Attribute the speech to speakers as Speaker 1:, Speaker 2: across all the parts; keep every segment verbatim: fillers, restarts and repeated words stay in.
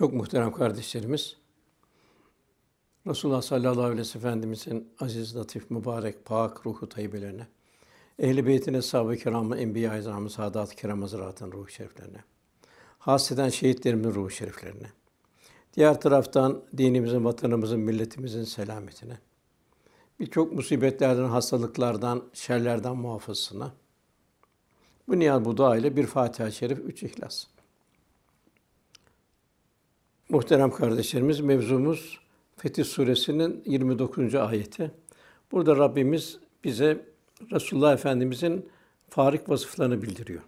Speaker 1: Çok muhterem kardeşlerimiz, Resulullah sallallahu aleyhi ve sellem Efendimizin aziz, latif, mübarek, pak ruhu tayyibelerine, ehl-i beytin, eshab-ı kiramın, enbiya-i azamın, saadat-ı kiram hazretlerinin ruhu şeriflerine, hasreten şehitlerimizin ruhu şeriflerine, diğer taraftan dinimizin, vatanımızın, milletimizin selametine, birçok musibetlerden, hastalıklardan, şerlerden muhafazasına, bu niyaz, bu dua ile bir Fatiha-i Şerif, üç İhlas. Muhterem kardeşlerimiz, mevzumuz Fetih Suresi'nin yirmi dokuzuncu ayeti. Burada Rabbimiz bize Resulullah Efendimizin farik vasıflarını bildiriyor.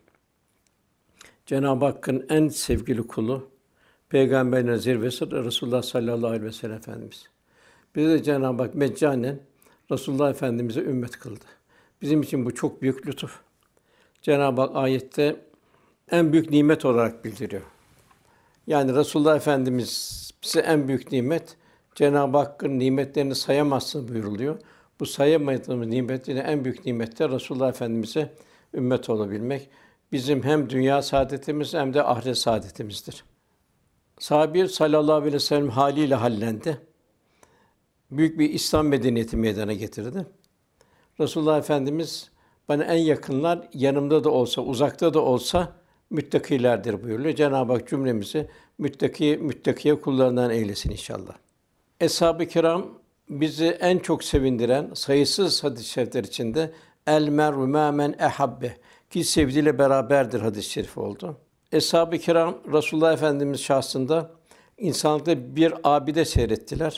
Speaker 1: Cenab-ı Hakk'ın en sevgili kulu, Peygamberlerin zirvesi Resulullah sallallahu aleyhi ve sellem Efendimiz. Bize de Cenab-ı Hak meccanen Resulullah Efendimiz'e ümmet kıldı. Bizim için bu çok büyük lütuf. Cenab-ı Hak ayette en büyük nimet olarak bildiriyor. Yani Resulullah Efendimiz bize en büyük nimet, Cenab-ı Hakk'ın nimetlerini sayamazsın buyuruluyor. Bu sayamadığımız nimetlerin en büyük nimet de Resulullah Efendimiz'e ümmet olabilmek. Bizim hem dünya saadetimiz hem de ahiret saadetimizdir. Sahabe sallallahu aleyhi ve sellem haliyle hallendi. Büyük bir İslam medeniyeti meydana getirdi. Resulullah Efendimiz bana en yakınlar yanımda da olsa, uzakta da olsa müttakilerdir buyuruyor. Cenab-ı Hak cümlemizi müttaki müttakiye kullarından eylesin inşallah. Eshab-ı kiram bizi en çok sevindiren sayısız hadis-i şerifler içinde el mer'u mâ men ehabbe ki sevdiğiyle beraberdir hadis-i şerif oldu. Eshab-ı kiram Resulullah Efendimiz şahsında insanlıkta bir abide seyrettiler.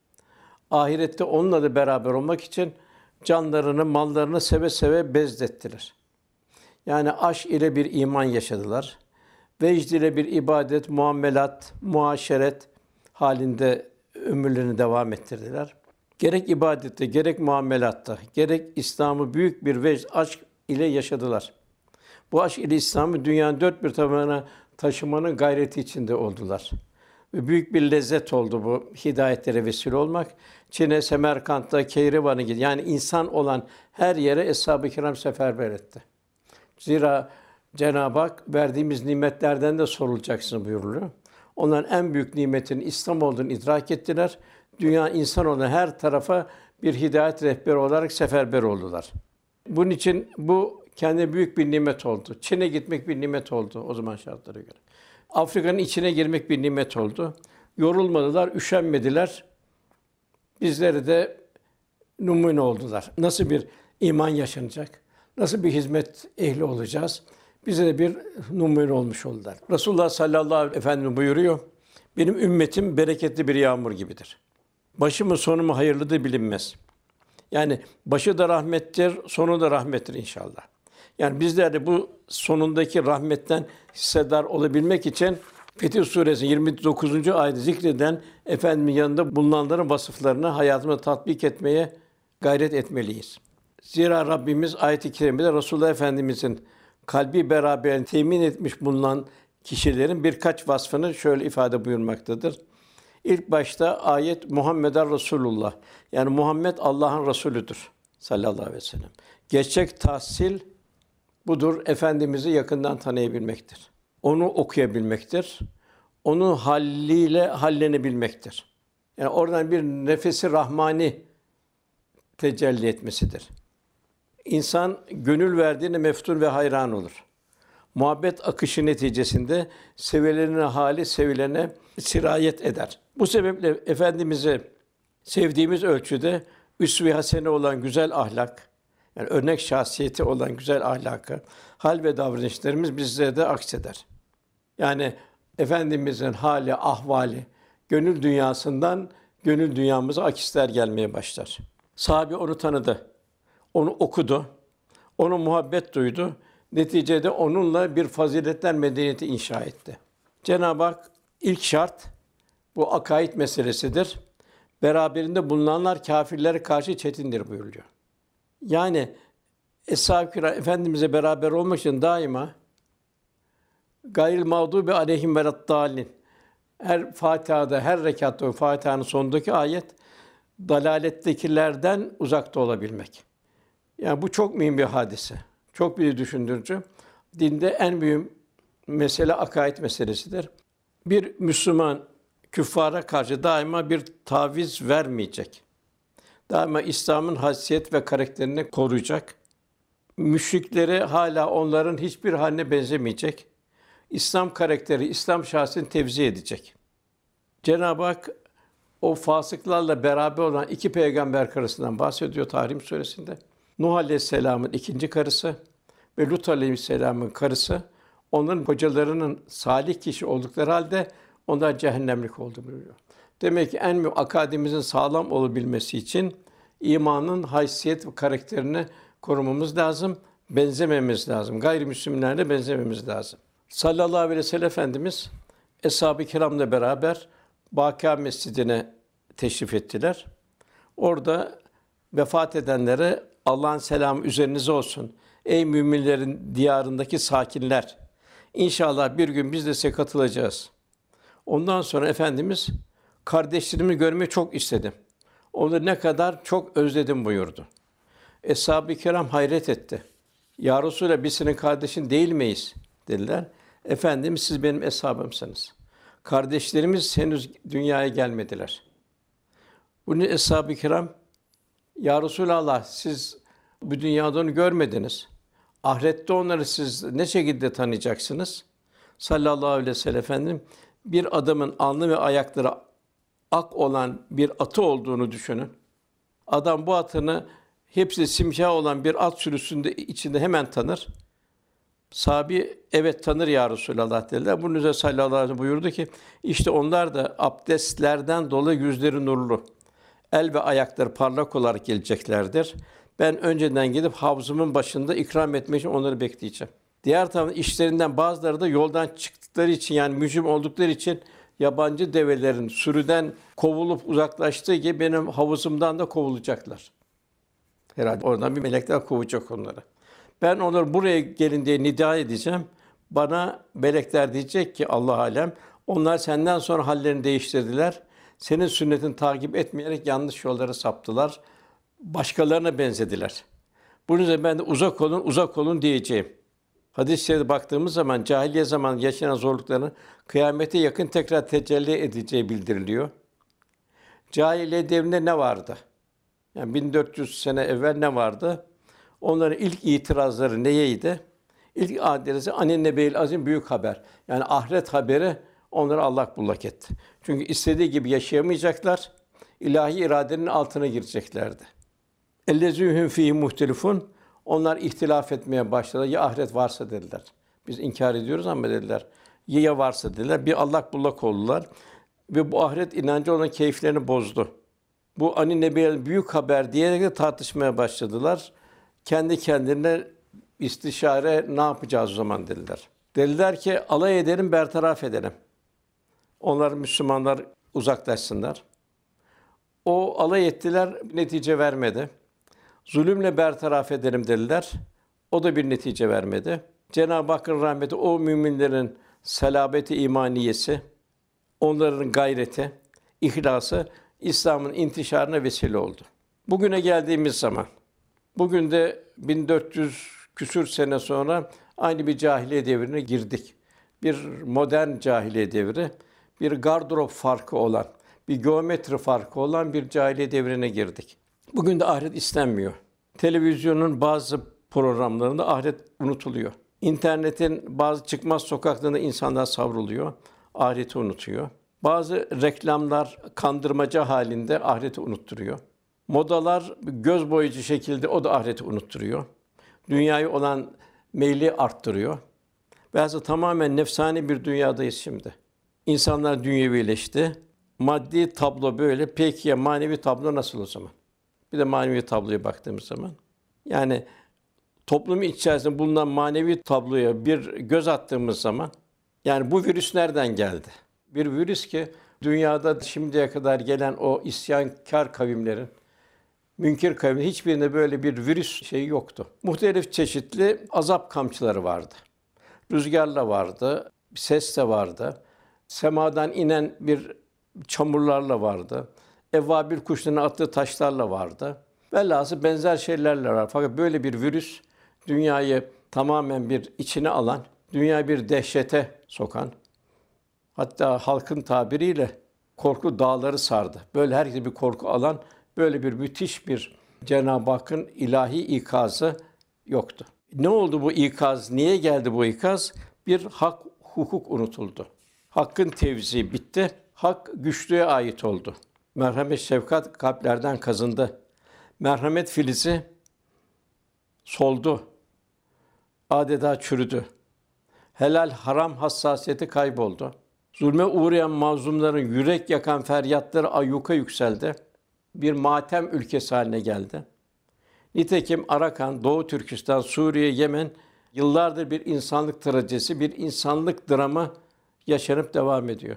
Speaker 1: Ahirette onunla da beraber olmak için canlarını, mallarını seve seve bezdettiler. Yani aşk ile bir iman yaşadılar. Vecd ile bir ibadet, muamelat, muaşeret halinde ömürlerini devam ettirdiler. Gerek ibadette, gerek muamelatta, gerek İslam'ı büyük bir vecd, aşk ile yaşadılar. Bu aşk ile İslam'ı dünyanın dört bir tarafına taşımanın gayreti içinde oldular. Ve büyük bir lezzet oldu bu hidayetlere vesile olmak. Çin'e, Semerkant'ta, Keyrevan'a gitti. Yani insan olan her yere eshab-ı kiram seferber etti. Zira Cenab-ı Hak verdiğimiz nimetlerden de sorulacaksın buyuruluyor. Onların en büyük nimetin İslam olduğunu idrak ettiler. Dünya insan olan her tarafa bir hidayet rehberi olarak seferber oldular. Bunun için bu kendine büyük bir nimet oldu. Çin'e gitmek bir nimet oldu o zaman şartlara göre. Afrika'nın içine girmek bir nimet oldu. Yorulmadılar, üşenmediler. Bizleri de numune oldular. Nasıl bir iman yaşanacak? Nasıl bir hizmet ehli olacağız? Bize de bir numune olmuş oldular. Resulullah sallallahu aleyhi ve sellem buyuruyor, benim ümmetim bereketli bir yağmur gibidir. Başı mı sonu mu hayırlıdır bilinmez. Yani başı da rahmettir, sonu da rahmettir inşallah. Yani bizler de bu sonundaki rahmetten hissedar olabilmek için Fetih Suresi yirmi dokuzuncu ayette zikreden Efendimiz yanında bulunanların vasıflarını hayatımıza tatbik etmeye gayret etmeliyiz. Zira Rabbimiz ayet-i kerimede Resulullah Efendimizin kalbi beraberliğini temin etmiş bulunan kişilerin birkaç vasfını şöyle ifade buyurmaktadır. İlk başta ayet Muhammeden Resulullah. Yani Muhammed Allah'ın Resulüdür sallallahu aleyhi ve sellem. Gerçek tahsil budur, Efendimiz'i yakından tanıyabilmektir. Onu okuyabilmektir. Onun haliyle hallenebilmektir. Yani oradan bir nefesi rahmani tecelli etmesidir. İnsan gönül verdiğine meftun ve hayran olur. Muhabbet akışı neticesinde sevilenin hali sevilene sirayet eder. Bu sebeple Efendimiz'i sevdiğimiz ölçüde üsve-i hasene olan güzel ahlak, yani örnek şahsiyeti olan güzel ahlakı, hal ve davranışlarımız bizlere de akseder. Yani Efendimizin hali, ahvali, gönül dünyasından gönül dünyamıza akisler gelmeye başlar. Sahabe onu tanıdı, onu okudu, onu muhabbet duydu. Neticede onunla bir faziletler medeniyeti inşa etti. Cenab-ı Hak ilk şart bu akaid meselesidir. Beraberinde bulunanlar kâfirlere karşı çetindir buyuruyor. Yani Eshab-ı Kiram Efendimiz'e beraber olmak için daima gayril mağdûbi aleyhim veleddâllin. Her Fatiha'da, her rekatta Fatiha'nın sonundaki ayet dalalettekilerden uzakta olabilmek. Yani bu çok mühim bir hadise. Çok bir düşündürücü. Dinde en büyük mesele akaid meselesidir. Bir Müslüman küffara karşı daima bir taviz vermeyecek. Daima İslam'ın haysiyet ve karakterini koruyacak. Müşrikleri hala onların hiçbir haline benzemeyecek. İslam karakteri, İslam şahsiyetini tevzi edecek. Cenab-ı Hak o fasıklarla beraber olan iki peygamber karısından bahsediyor Tahrim suresinde. Nuh Aleyhisselam'ın ikinci karısı ve Lut Aleyhisselam'ın karısı, onların kocalarının salih kişi oldukları halde onlar cehennemlik oldu buyuruyor. Demek ki en mühim akademimizin sağlam olabilmesi için imanın haysiyet ve karakterini korumamız lazım, benzememiz lazım. Gayrimüslimlerle benzememiz lazım. Sallallahu aleyhi ve sellem Efendimiz Eshab-ı Kiram'la beraber Bâkî Mescidi'ne teşrif ettiler. Orada vefat edenlere Allah'ın selamı üzerinize olsun. Ey müminlerin diyarındaki sakinler. İnşallah bir gün biz de size katılacağız. Ondan sonra Efendimiz kardeşlerimi görmeyi çok istedim. Onu ne kadar çok özledim buyurdu. Eshab-ı Kiram hayret etti. Ya Resulallah biz senin kardeşin değil miyiz? Dediler. Efendimiz siz benim eshabımsınız. Kardeşlerimiz henüz dünyaya gelmediler. Bunu Eshab-ı Kiram, Ya Resulallah siz bu dünyada onu görmediniz. Ahirette onları siz ne şekilde tanıyacaksınız? Sallallahu aleyhi ve sellem Efendim bir adamın alnı ve ayakları ak olan bir atı olduğunu düşünün. Adam bu atını hepsi simsiyah olan bir at sürüsünde içinde hemen tanır. Sahabi evet tanır ya Resulallah dediler. Bunun üzerine sallallahu aleyhi ve sellem buyurdu ki işte onlar da abdestlerden dolayı yüzleri nurlu, el ve ayakları parlak olarak geleceklerdir. Ben önceden gidip havzımın başında ikram etmek için onları bekleyeceğim. Diğer taraftan işlerinden bazıları da yoldan çıktıkları için yani mücrim oldukları için yabancı develerin sürüden kovulup uzaklaştığı gibi benim havuzumdan da kovulacaklar. Herhalde oradan bir melekler kovacak onları. Ben onları buraya gelin diye nida edeceğim. Bana melekler diyecek ki Allah alem onlar senden sonra hallerini değiştirdiler. Senin sünnetini takip etmeyerek yanlış yollara saptılar. Başkalarına benzediler. Bunun üzerine ben de uzak olun, uzak olun diyeceğim. Hadis-i şerifte baktığımız zaman cahiliye zamanı yaşanan zorluklarını kıyamete yakın tekrar tecelli edeceği bildiriliyor. Cahiliye devrinde ne vardı? Yani bin dört yüz sene evvel ne vardı? Onların ilk itirazları neydi? İlk adresi Anin Nebe'il Azim büyük haber. Yani ahiret haberi onları allak bullak etti. Çünkü istediği gibi yaşayamayacaklar. İlahi iradenin altına gireceklerdi. Ellezîhum fîhî muhtelifun. Onlar ihtilaf etmeye başladılar. Ya ahiret varsa dediler. Biz inkar ediyoruz ama dediler. Ya varsa dediler. Bir allak bullak oldular ve bu ahiret inancı onun keyiflerini bozdu. Bu Anin Nebe'il büyük haber diyerek de tartışmaya başladılar. Kendi kendilerine istişare ne yapacağız o zaman dediler. Dediler ki alay edelim, bertaraf edelim. Onlar Müslümanlar uzaklaşsınlar. O alay ettiler, netice vermedi. Zulümle bertaraf edelim dediler. O da bir netice vermedi. Cenab-ı Hakk'ın rahmeti o müminlerin selabeti imaniyesi, onların gayreti, ihlası İslam'ın intişarına vesile oldu. Bugüne geldiğimiz zaman bugün de bin dört yüz küsur sene sonra aynı bir cahiliye devrine girdik. Bir modern cahiliye devri, bir gardırop farkı olan, bir geometri farkı olan bir cahiliye devrine girdik. Bugün de ahiret istenmiyor. Televizyonun bazı programlarında ahiret unutuluyor. İnternetin bazı çıkmaz sokaklarında insanlar savruluyor, ahireti unutuyor. Bazı reklamlar kandırmaca halinde ahireti unutturuyor. Modalar göz boyayıcı şekilde o da ahireti unutturuyor. Dünyaya olan meyli arttırıyor. Velhâsıl tamamen nefsani bir dünyadayız şimdi. İnsanlar dünyevileşti. Maddi tablo böyle. Peki ya manevi tablo nasıl o zaman? Bir de manevi tabloya baktığımız zaman. Yani toplumun içerisinde bulunan manevi tabloya bir göz attığımız zaman, yani bu virüs nereden geldi? Bir virüs ki dünyada şimdiye kadar gelen o isyankâr kavimlerin, münkir kavimlerin hiçbirinde böyle bir virüs şeyi yoktu. Muhtelif çeşitli azap kamçıları vardı. Rüzgârla vardı, ses de vardı. Semadan inen bir çamurlarla vardı. Evvabil kuşlarının attığı taşlarla vardı. Velhâsıl benzer şeylerle var. Fakat böyle bir virüs dünyayı tamamen bir içine alan, dünyayı bir dehşete sokan, Hatta halkın tabiriyle korku dağları sardı. Böyle herkese bir korku alan, böyle bir müthiş bir Cenab-ı Hakk'ın ilahi ikazı yoktu. Ne oldu bu ikaz? Niye geldi bu ikaz? Bir hak, hukuk unutuldu. Hakkın tevzi bitti. Hak güçlüye ait oldu. Merhamet, şefkat kalplerden kazındı. Merhamet filizi soldu. Adeta çürüdü. Helal haram hassasiyeti kayboldu. Zulme uğrayan mazlumların yürek yakan feryatları ayyuka yükseldi. Bir matem ülkesi haline geldi. Nitekim Arakan, Doğu Türkistan, Suriye, Yemen yıllardır bir insanlık trajedisi, bir insanlık dramı yaşanıp devam ediyor.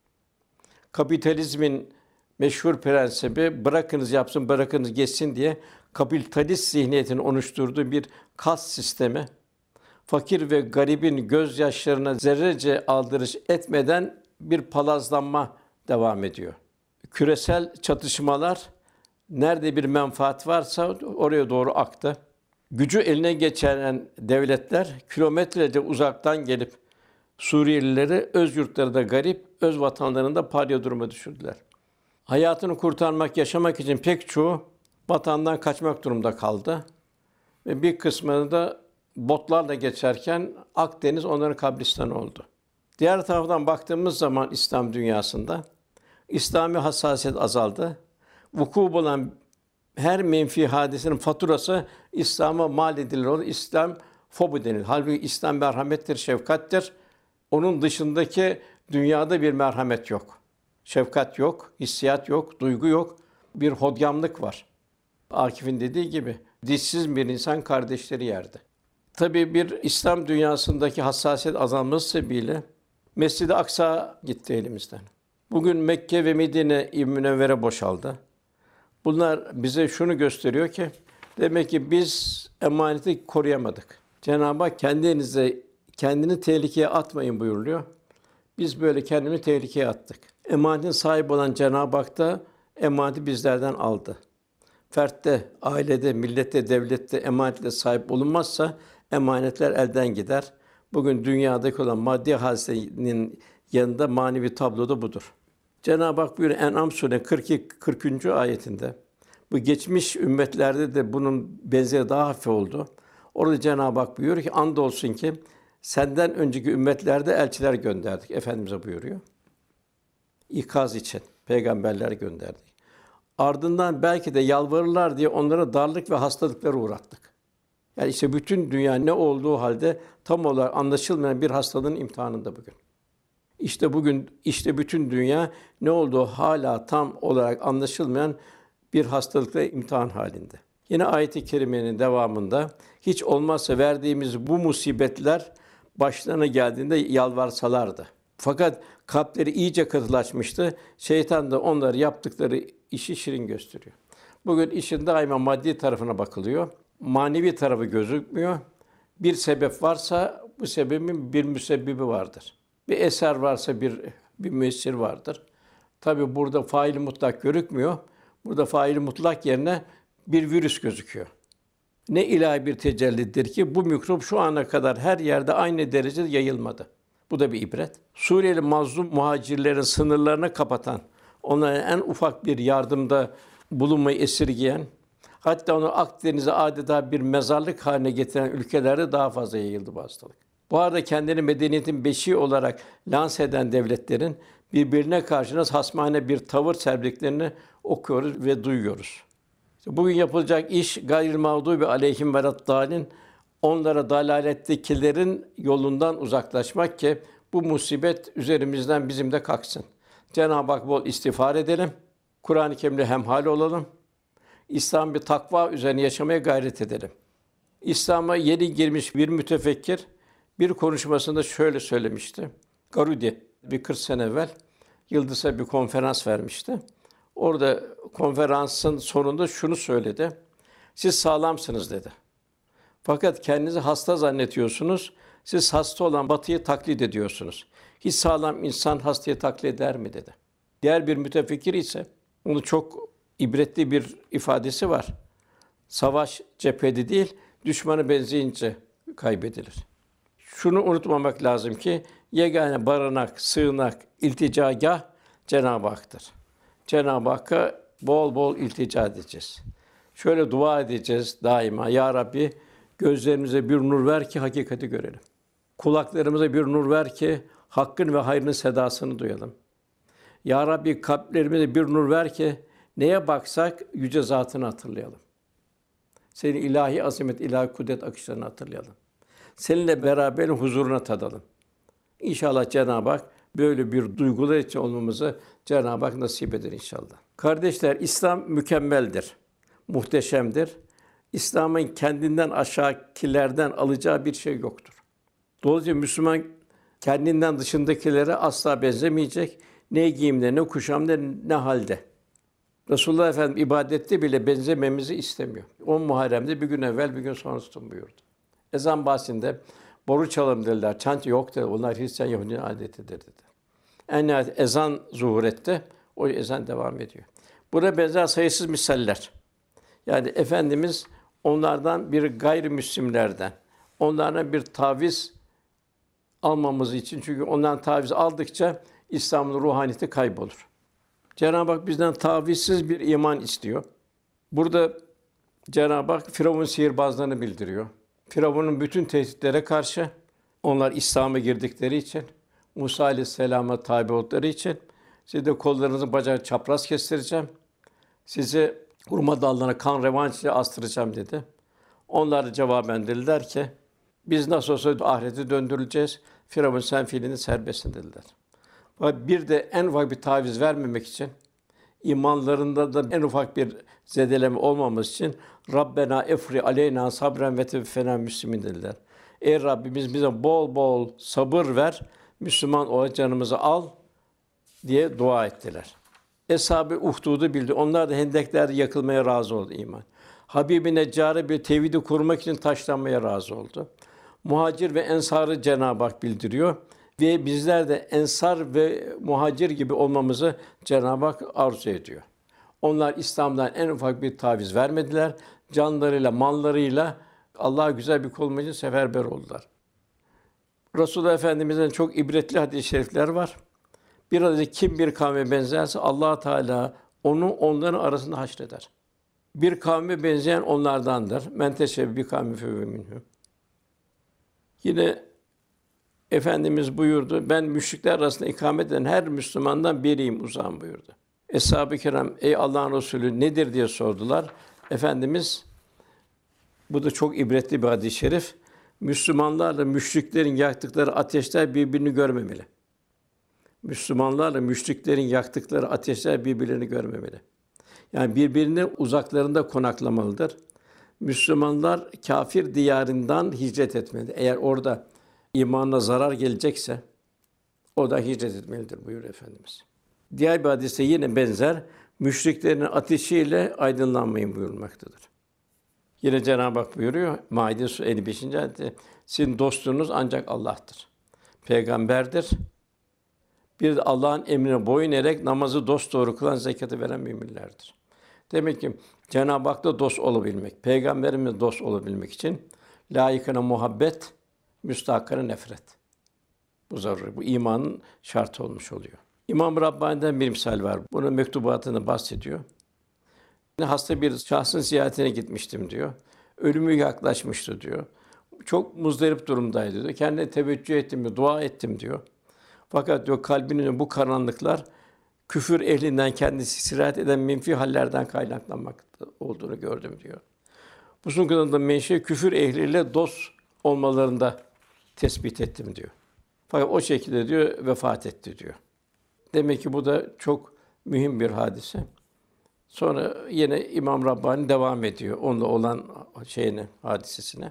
Speaker 1: Kapitalizmin meşhur prensibi bırakınız yapsın, bırakınız geçsin diye kapitalist zihniyetin oluşturduğu bir kas sistemi, fakir ve garibin gözyaşlarına zerrece aldırış etmeden bir palazlanma devam ediyor. Küresel çatışmalar nerede bir menfaat varsa oraya doğru aktı. Gücü eline geçiren devletler kilometrelerce uzaktan gelip Suriyelileri öz yurtlarında garip, öz vatanlarında parya duruma düşürdüler. Hayatını kurtarmak, yaşamak için pek çoğu vatandan kaçmak durumunda kaldı. Ve bir kısmını da botlarla geçerken Akdeniz onların kabristanı oldu. Diğer taraftan baktığımız zaman İslam dünyasında İslami hassasiyet azaldı. Vuku bulan her menfi hadisenin faturası İslam'a mal edilir. O İslam fobu denir. Halbuki İslam merhamettir, şefkattir. Onun dışındaki dünyada bir merhamet yok. Şefkat yok, hissiyat yok, duygu yok. Bir hodgamlık var. Akif'in dediği gibi dişsiz bir insan kardeşleri yerdi. Tabii bir İslam dünyasındaki hassasiyet azalması sebebiyle Mescid-i Aksa gitti elimizden. Bugün Mekke ve Medine-i Münevvere boşaldı. Bunlar bize şunu gösteriyor ki demek ki biz emaneti koruyamadık. Cenab-ı Hak kendinize kendini tehlikeye atmayın buyuruyor. Biz böyle kendimizi tehlikeye attık. Emanetin sahibi olan Cenab-ı Hak da emaneti bizlerden aldı. Fertte, ailede, millette, devlette emanetle sahip olunmazsa emanetler elden gider. Bugün dünyadaki olan maddi hadisenin yanında manevi tablo da budur. Cenab-ı Hak buyuruyor En'am Sûre kırk iki kırkıncı ayetinde. Bu geçmiş ümmetlerde de bunun benzeri daha hafif oldu. Orada Cenab-ı Hak buyuruyor ki andolsun ki senden önceki ümmetlerde elçiler gönderdik. Efendimize buyuruyor. İkaz için peygamberler gönderdik. Ardından belki de yalvarırlar diye onlara darlık ve hastalıklara uğrattık. Yani işte bütün dünya ne olduğu halde tam olarak anlaşılmayan bir hastalığın imtihanında bugün. İşte bugün işte bütün dünya ne olduğu hala tam olarak anlaşılmayan bir hastalıkla imtihan halinde. Yine ayet-i kerimenin devamında hiç olmazsa verdiğimiz bu musibetler başlarına geldiğinde yalvarsalardı. Fakat kalpleri iyice katılaşmıştı. Şeytan da onları yaptıkları işi şirin gösteriyor. Bugün işin daima maddi tarafına bakılıyor. Manevi tarafı gözükmüyor. Bir sebep varsa bu sebebin bir müsebbibi vardır. Bir eser varsa bir bir müessir vardır. Tabii burada fail mutlak görükmüyor. Burada fail mutlak yerine bir virüs gözüküyor. Ne ilahi bir tecellidir ki bu mikrop şu ana kadar her yerde aynı derecede yayılmadı. Bu da bir ibret. Suriyeli mazlum muhacirlerin sınırlarını kapatan, onlara en ufak bir yardımda bulunmayı esirgeyen, hatta onu Akdeniz'e adeta bir mezarlık haline getiren ülkelerde daha fazla yayıldı bu hastalık. Bu arada kendini medeniyetin beşiği olarak lanse eden devletlerin birbirine karşı nasıl hasmane bir tavır sergilediklerini okuyoruz ve duyuyoruz. İşte bugün yapılacak iş gayril mağdubi aleyhim veleddâlin, onlara dalalettekilerin yolundan uzaklaşmak ki bu musibet üzerimizden bizim de kalksın. Cenab-ı Hak bol istiğfar edelim. Kur'an-ı Kerim'le hemhal olalım. İslam bir takva üzerine yaşamaya gayret edelim. İslam'a yeni girmiş bir mütefekkir bir konuşmasında şöyle söylemişti. Garudi bir kırk sene evvel Yıldız'a bir konferans vermişti. Orada konferansın sonunda şunu söyledi. Siz sağlamsınız dedi. Fakat kendinizi hasta zannediyorsunuz. Siz hasta olan Batı'yı taklit ediyorsunuz. Hiç sağlam insan hastayı taklit eder mi dedi. Diğer bir mütefekkir ise onu çok ibretli bir ifadesi var. Savaş cephede değil, düşmanı benzeyince kaybedilir. Şunu unutmamak lazım ki yegane barınak, sığınak, ilticagâh Cenab-ı Hak'tır. Cenab-ı Hakk'a bol bol iltica edeceğiz. Şöyle dua edeceğiz daima: Ya Rabbi, gözlerimize bir nur ver ki hakikati görelim. Kulaklarımıza bir nur ver ki hakkın ve hayrın sedasını duyalım. Ya Rabbi, kalplerimize bir nur ver ki neye baksak yüce zatını hatırlayalım. Senin ilahi azamet, ilahi kudret akışlarını hatırlayalım. Seninle beraber huzuruna tadalım. İnşallah Cenab-ı Hak böyle bir duygular için olmamızı Cenab-ı Hak nasip eder inşallah. Kardeşler, İslam mükemmeldir, muhteşemdir. İslam'ın kendinden aşağıkilerden alacağı bir şey yoktur. Dolayısıyla Müslüman kendinden dışındakilere asla benzemeyecek. Ne giyimde, ne kuşamda, ne halde. Resulullah Efendimiz ibadette bile benzememizi istemiyor. On Muharrem'de bir gün evvel, bir gün sonra tutun buyurdu. Ezan bahsinde boru çalalım dediler. Çan yok dedi. Onlar Hristiyan Yahudinin adetidir dedi. En nihayet ezan zuhur etti. O ezan devam ediyor. Buna benzer sayısız misaller. Yani Efendimiz onlardan bir gayrimüslimlerden, onlardan bir taviz almamız için, çünkü ondan taviz aldıkça İslam'ın ruhaniyeti kaybolur. Cenab-ı Hak bizden tavizsiz bir iman istiyor. Burada Cenab-ı Hak Firavun sihirbazlarını bildiriyor. Firavun'un bütün tehditlere karşı, onlar İslam'a girdikleri için, Musa Aleyhisselam'a tabi oldukları için, siz de kollarınızı bacağı çapraz kestireceğim, sizi hurma dallarına kan revan ile astıracağım dedi. Onlar da cevaben dediler ki, biz nasıl olsa ahirete döndürüleceğiz, Firavun sen fiilini serbestsin dediler. Fakat bir de en ufak bir taviz vermemek için, imanlarında da en ufak bir zedeleme olmaması için Rabbena efri aleyna sabren ve tevfena müslimin dediler. Ey Rabbimiz, bize bol bol sabır ver, Müslüman olarak canımızı al diye dua ettiler. Eshab-ı Uhdud'u bildi. Onlar da hendeklerde yakılmaya razı oldu iman. Habib-i Neccar'ı bir tevhidi kurmak için taşlanmaya razı oldu. Muhacir ve ensarı Cenab-ı Hak bildiriyor ve bizler de ensar ve muhacir gibi olmamızı Cenab-ı Hak arzu ediyor. Onlar İslam'dan en ufak bir taviz vermediler. Canlarıyla, mallarıyla Allah'a güzel bir kul olmak için seferber oldular. Resulullah Efendimiz'den çok ibretli hadis-i şerifler var. Bir hadis, kim bir kavme benzerse Allah Teala onu onların arasında haşreder. Bir kavme benzeyen onlardandır. Men teşebbihe bi kavmin fehuve minhum. Yine Efendimiz buyurdu, ben müşrikler arasında ikamet eden her Müslümandan biriyim, uzağım buyurdu. Eshab-ı kiram, ey Allah'ın Resulü nedir diye sordular. Efendimiz, bu da çok ibretli bir hadis-i şerif, Müslümanlarla müşriklerin yaktıkları ateşler birbirini görmemeli. Müslümanlarla müşriklerin yaktıkları ateşler birbirlerini görmemeli. Yani birbirinin uzaklarında konaklamalıdır. Müslümanlar kâfir diyarından hicret etmeli. Eğer orada imanına zarar gelecekse o da hicret etmelidir buyuruyor Efendimiz. Diğer bir hadiste yine benzer, müşriklerin ateşiyle aydınlanmayın buyurulmaktadır. Yine Cenab-ı Hak buyuruyor Maide Suresi elli beşinci ayette, sizin dostunuz ancak Allah'tır. Peygamberdir. Bir de Allah'ın emrine boyun eğerek namazı dosdoğru kılan, zekatı veren müminlerdir. Demek ki Cenab-ı Hak'la dost olabilmek, Peygamberimizle dost olabilmek için layıkına muhabbet, müstahakına nefret. Bu zaruri, bu imanın şartı olmuş oluyor. İmam-ı Rabbani'den bir misal var. Bunun mektubatını bahsediyor. Hasta bir şahsın ziyaretine gitmiştim diyor. Ölümü yaklaşmıştı diyor. Çok muzdarip durumdaydı diyor. Kendine teveccüh ettim diyor, dua ettim diyor. Fakat diyor kalbinin bu karanlıklar küfür ehlinden kendisi sirayet eden menfi hallerden kaynaklanmakta olduğunu gördüm diyor. Bu sıkıntının da menşei küfür ehliyle dost olmalarında tespit ettim diyor. Fakat o şekilde diyor vefat etti diyor. Demek ki bu da çok mühim bir hadise. Sonra yine İmam Rabbani devam ediyor onunla olan şeyine, hadisesine.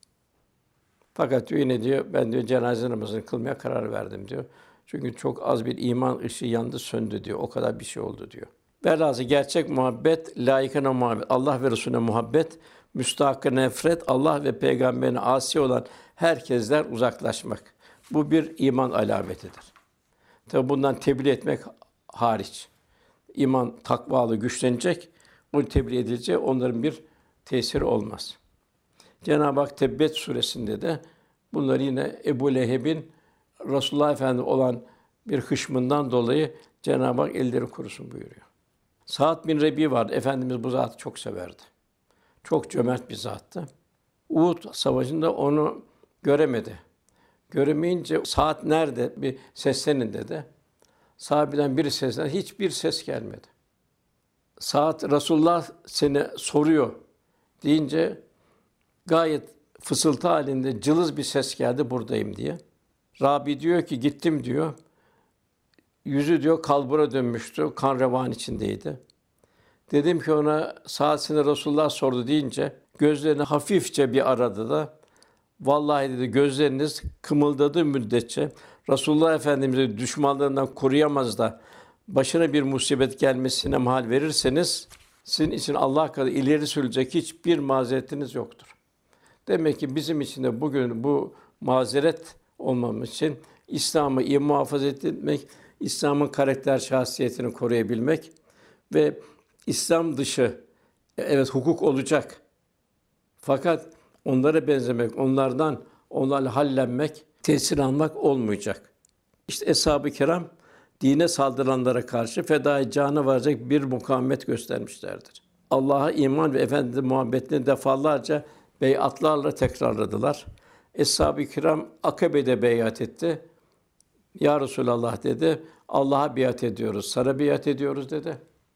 Speaker 1: Fakat diyor, yine diyor ben diyor cenaze namazını kılmaya karar verdim diyor. Çünkü çok az bir iman ışığı yandı, söndü diyor. O kadar bir şey oldu diyor. Velhâsıl gerçek muhabbet, layıkına muhabbet, Allah ve Resulüne muhabbet, müstahakka nefret, Allah ve peygamberine asi olan herkesler uzaklaşmak. Bu bir iman alametidir. Tabi bundan tebliğ etmek hariç. İman takvalı güçlenecek, onu tebliğ edilecek, onların bir tesiri olmaz. Cenab-ı Hak Tebbet suresinde de bunları yine Ebu Leheb'in Resulullah Efendimiz olan bir hışmından dolayı Cenab-ı Hak elleri kurusun buyuruyor. Sa'd bin Rebi vardı. Efendimiz bu zatı çok severdi. Çok cömert bir zattı. Uhud Savaşı'nda onu göremedi. Göremeyince Sa'd nerede? Bir seslenin dedi. Sahabeden biri seslendi. Hiçbir ses gelmedi. Sa'd Resulullah seni soruyor deyince gayet fısıltı halinde cılız bir ses geldi buradayım diye. Rabi diyor ki gittim diyor. Yüzü diyor kalbura dönmüştü. Kan revan içindeydi. Dedim ki ona Sa'd seni Resulullah sordu deyince gözlerini hafifçe bir aradı da vallahi dedi gözleriniz kımıldadığı müddetçe Resulullah Efendimiz'i düşmanlarından koruyamaz da başına bir musibet gelmesine mahal verirseniz sizin için Allah kadar ileri sürülecek hiçbir mazeretiniz yoktur. Demek ki bizim için de bugün bu mazeret olmamız için İslam'ı iyi muhafaza etmek, İslam'ın karakter şahsiyetini koruyabilmek ve İslam dışı evet hukuk olacak. Fakat onlara benzemek, onlardan onlarla hallenmek, tesir almak olmayacak. İşte Eshab-ı Kiram dine saldıranlara karşı fedai canı varacak bir mukavemet göstermişlerdir. Allah'a iman ve Efendimiz muhabbetini defalarca beyatlarla tekrarladılar. Eshab-ı Kiram Akabe'de beyat etti. Ya Resulallah dedi, Allah'a biat ediyoruz, sana biat ediyoruz dedi.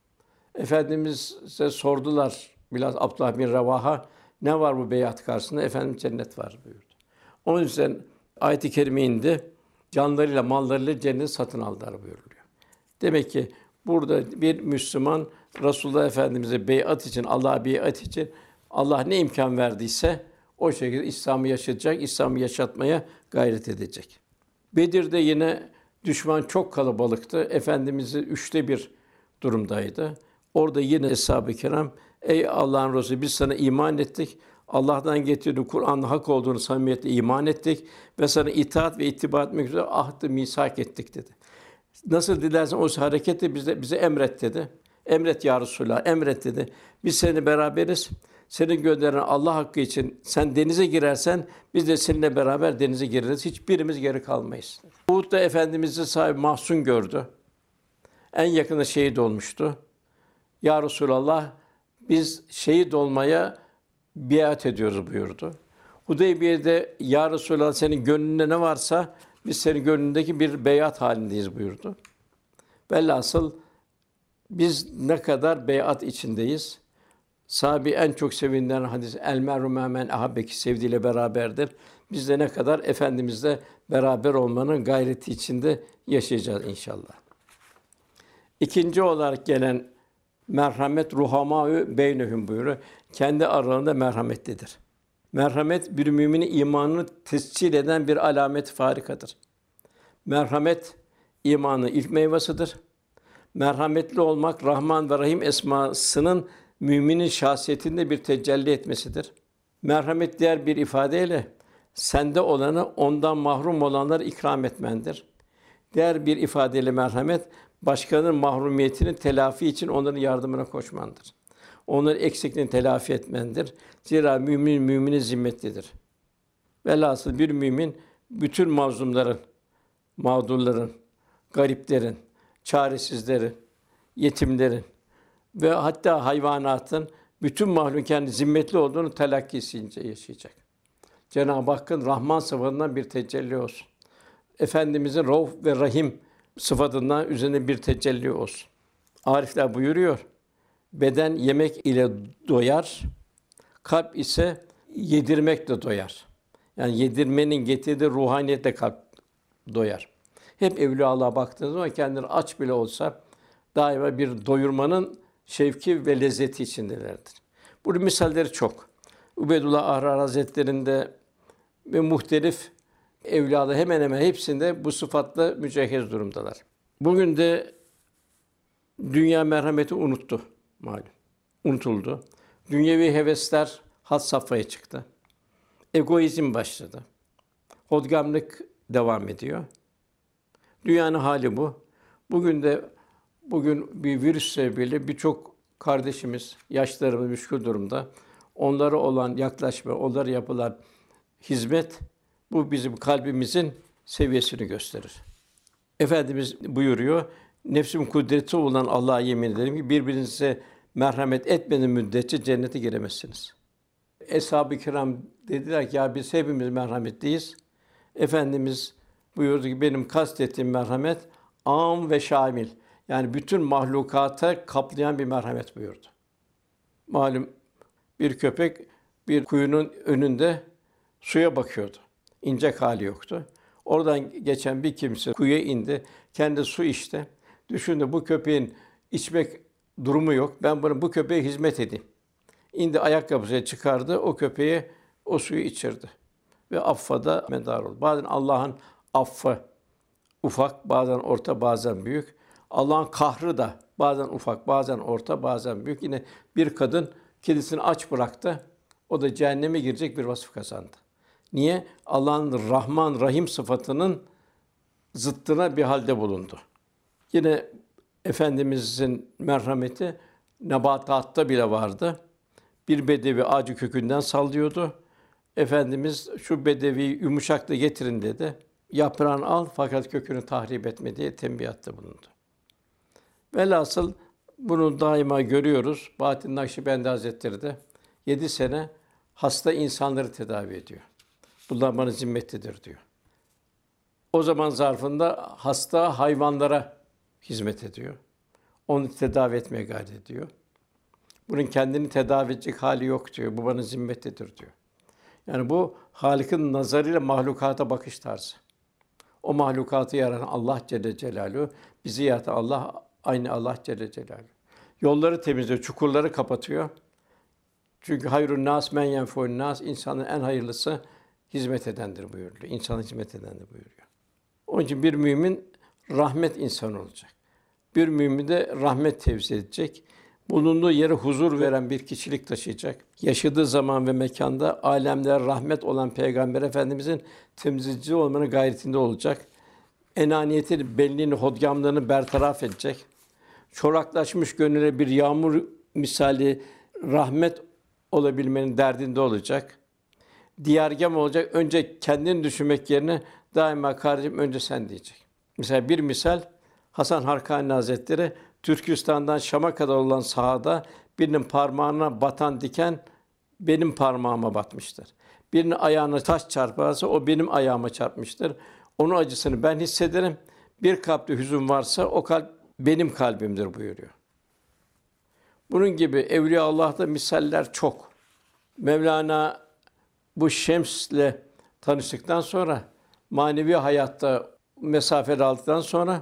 Speaker 1: Efendimiz'e sordular, biraz Abdullah bin Revaha, ne var bu beyat karşısında? Efendimiz cennet var buyurdu. Onun yüzden ayet-i kerime indi, canlarıyla, mallarıyla cennet satın aldılar buyuruluyor. Demek ki burada bir Müslüman Resulullah Efendimiz'e beyat için, Allah'a beyat için Allah ne imkan verdiyse o şekilde İslam'ı yaşatacak, İslam'ı yaşatmaya gayret edecek. Bedir'de yine düşman çok kalabalıktı. Efendimiz'i üçte bir durumdaydı. Orada yine Eshab-ı Kiram, ey Allah'ın Resulü biz sana iman ettik. Allah'tan getirdiği Kur'an'ın hak olduğunu samimiyetle iman ettik ve sana itaat ve ittiba etmek üzere ahd-ı misak ettik dedi. Nasıl dilersen o hareketi bize bize emret dedi. Emret ya Resulallah, emret dedi. Biz seninle beraberiz. Seni gönderen Allah hakkı için sen denize girersen biz de seninle beraber denize gireriz. Hiçbirimiz geri kalmayız. Uhud'da Efendimiz'i sahibi Mahzun gördü. En yakını şehit olmuştu. Ya Resulallah biz şehit olmaya biat ediyoruz buyurdu. Hudeybiye'de ya Resulallah senin gönlünde ne varsa biz senin gönlündeki bir beyat halindeyiz buyurdu. Velhasıl biz ne kadar beyat içindeyiz. Sahabi en çok sevilen hadis el meru men ahabbeki sevdiğiyle beraberdir. Biz de ne kadar Efendimizle beraber olmanın gayreti içinde yaşayacağız inşallah. İkinci olarak gelen merhamet ruhamaü beynehum buyuruyor. Kendi aralarında merhametlidir. Merhamet bir müminin imanını tescil eden bir alamet farikadır. Merhamet imanın ilk meyvesidir. Merhametli olmak Rahman ve Rahim esmasının müminin şahsiyetinde bir tecelli etmesidir. Merhamet diğer bir ifadeyle sende olanı ondan mahrum olanlara ikram etmendir. Diğer bir ifadeyle merhamet başkalarının mahrumiyetini telafi için onların yardımına koşmandır. Onların eksikliğini telafi etmendir. Zira mümin müminin zimmetlidir. Velhasıl bir mümin bütün mazlumların, mağdurların, gariplerin, çaresizlerin, yetimlerin ve hatta hayvanatın bütün mahlukânin zimmetli olduğunu telakkisince yaşayacak. Cenab-ı Hakk'ın Rahman sıfatından bir tecelli olsun. Efendimizin Rauf ve Rahim sıfatından üzerine bir tecelli olsun. Arifler buyuruyor, beden yemek ile doyar, kalp ise yedirmekle doyar. Yani yedirmenin getirdiği ruhaniyetle kalp doyar. Hep Evliyaullah'a baktığınız zaman kendileri aç bile olsa daima bir doyurmanın şevki ve lezzeti içindelerdir. Bunun misalleri çok. Ubeydullah Ahrar Hazretleri'nde ve muhtelif evliyalar hemen hemen hepsinde bu sıfatla mücehhez durumdalar. Bugün de dünya merhameti unuttu malum. Unutuldu. Dünyevi hevesler had safhaya çıktı. Egoizm başladı. Hodgamlık devam ediyor. Dünyanın hali bu. Bugün de bugün bir virüs sebebiyle birçok kardeşimiz, yaşlarımız müşkül durumda. Onlara olan yaklaşma, onlara yapılan hizmet bu bizim kalbimizin seviyesini gösterir. Efendimiz buyuruyor, nefsim kudreti olan Allah'a yemin ederim ki birbirinize merhamet etmediğiniz müddetçe cennete giremezsiniz. Eshab-ı kiram dediler ki ya biz hepimiz merhametliyiz. Efendimiz buyurdu ki benim kastettiğim merhamet âm ve şamil. Yani bütün mahlukata kaplayan bir merhamet buyurdu. Malum bir köpek bir kuyunun önünde suya bakıyordu. İnecek hali yoktu. Oradan geçen bir kimse kuyuya indi. Kendi su içti. Düşündü bu köpeğin içmek durumu yok. Ben bunu bu köpeğe hizmet edeyim. İndi ayakkabısını çıkardı. O köpeğe o suyu içirdi. Ve affa da medar oldu. Bazen Allah'ın affı ufak, bazen orta, bazen büyük. Allah'ın kahrı da bazen ufak, bazen orta, bazen büyük. Yine bir kadın kedisini aç bıraktı. O da cehenneme girecek bir vasıf kazandı. Niye? Allah'ın Rahman, Rahim sıfatının zıttına bir halde bulundu. Yine Efendimizin merhameti nebatatta bile vardı. Bir bedevi ağacı kökünden sallıyordu. Efendimiz şu bedeviyi yumuşakla getirin dedi. Yaprağını al fakat kökünü tahrip etme diye tembihatta bulundu. Velhasıl bunu daima görüyoruz. Bahattin Nakşibendi Hazretleri de yedi sene hasta insanları tedavi ediyor. Bunlar bana zimmetlidir diyor. O zaman zarfında hasta hayvanlara hizmet ediyor. Onu tedavi etmeye gayret ediyor. Bunun kendini tedavi edecek hali yok diyor. Bu bana zimmetlidir diyor. Yani bu Halık'ın nazarıyla mahlukata bakış tarzı. O mahlukatı yaratan Allah Celle Celaluhu, bizi yaratan Allah aynı Allah Celle Celaluhu. Yolları temizliyor, çukurları kapatıyor. Çünkü hayrun nas men yenfe'un nas, insanın en hayırlısı hizmet edendir buyuruyor. İnsana hizmet edendir buyuruyor. Onun için bir mümin rahmet insanı olacak. Bir mümin de rahmet tevzi edecek. Bulunduğu yere huzur veren bir kişilik taşıyacak. Yaşadığı zaman ve mekanda âlemlere rahmet olan Peygamber Efendimizin temsilcisi olmanın gayretinde olacak. Enaniyeti, benliğini, hodgamlığını bertaraf edecek. Çoraklaşmış gönüle bir yağmur misali rahmet olabilmenin derdinde olacak. Diyargâm olacak. Önce kendini düşünmek yerine daima kardeşim önce sen diyecek. Mesela bir misal Hasan Harkani Hazretleri Türkistan'dan Şam'a kadar olan sahada birinin parmağına batan diken benim parmağıma batmıştır. Birinin ayağına taş çarparsa o benim ayağıma çarpmıştır. Onun acısını ben hissederim. Bir kalpte hüzün varsa o kalp benim kalbimdir buyuruyor. Bunun gibi Evliya Allah'ta misaller çok. Mevlana bu Şems'le tanıştıktan sonra manevi hayatta mesafe aldıktan sonra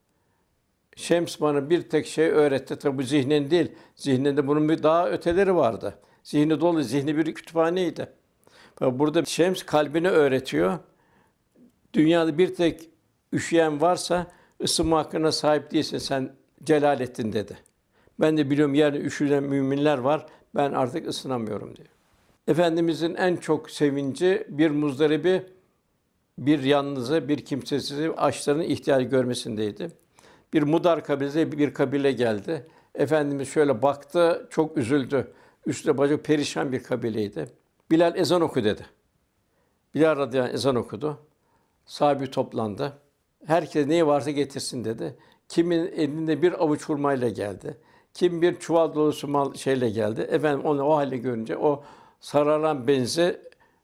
Speaker 1: Şems bana bir tek şey öğretti. Tabi bu zihnen değil. Zihninde bunun bir daha öteleri vardı. Zihni dolu, zihni bir kütüphaneydi. Burada Şems kalbini öğretiyor. Dünyada bir tek üşüyen varsa ısınma hakkına sahip değilsin sen Celalettin dedi. Ben de biliyorum yerde üşüyen müminler var. Ben artık ısınamıyorum diyor. Efendimizin en çok sevinci bir muzdaribi, bir yalnızı, bir kimsesizi açların ihtiyacı görmesindeydi. Bir Mudar kabilesi bir kabile geldi. Efendimiz şöyle baktı, çok üzüldü. Üstüne başı perişan bir kabileydi. Bilal ezan oku dedi. Bilal radıyallahu anh ezan okudu. Sahabe toplandı. Herkes neyi varsa getirsin dedi. Kimin elinde bir avuç hurmayla geldi. Kim bir çuval dolusu mal şeyle geldi. Efendim onu o hale görünce o sararan benzi